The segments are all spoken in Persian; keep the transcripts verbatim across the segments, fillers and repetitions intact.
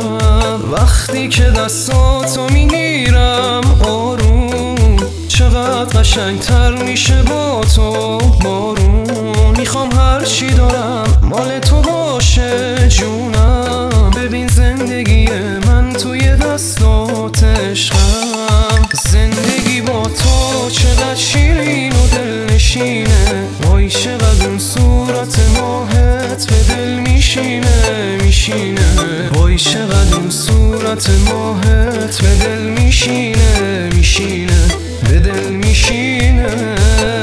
میرم وقتی که دستاتو میگیرم آروم، چقدر قشنگتر میشه با تو بارون. میخوام هرچی دارم مال تو باشه جونم، ببین زندگی من توی دستات عشقم. زندگی با تو چقدر شیرین و دلنشینه، وای چقدر اون صورت ماهت به دل میشینه میشینه، وای چقدر اون صورت ماهت به دل میشینه میشینه به دل میشینه.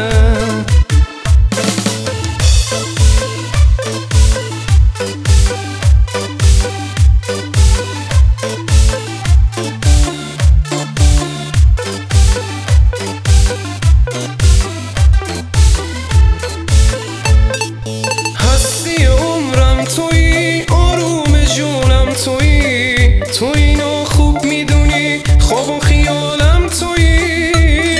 تو اینو خوب میدونی، خواب و خیالم تویی،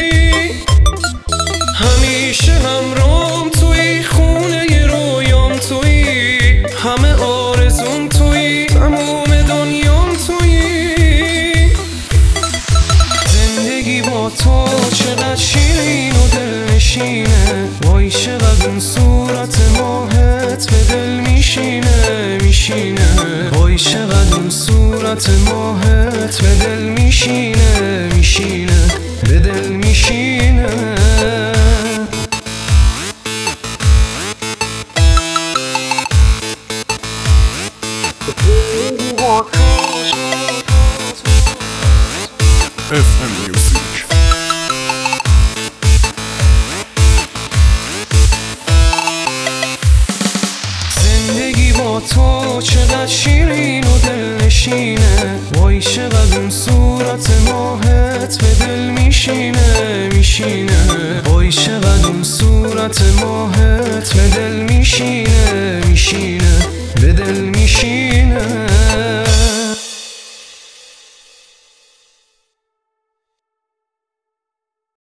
همیشه همرام تویی، خونه رویام تویی، همه آرزوم تویی، تموم دنیام تویی. زندگی با تو چقدر شیرین و دلنشینه، وای چقدر اون صورت ماهت به دل میشینه میشینه، وای چقدر اون صورت ماهت به دل میشینه میشینه به دل میشینه. اف ام Music. زندگی با تو چقدر شیرین و دلنشینه، وای چقدر اون صورت ماهت به دل میشینه میشینه، وای چقدر اون صورت ماهت به دل میشینه میشینه به دل میشینه.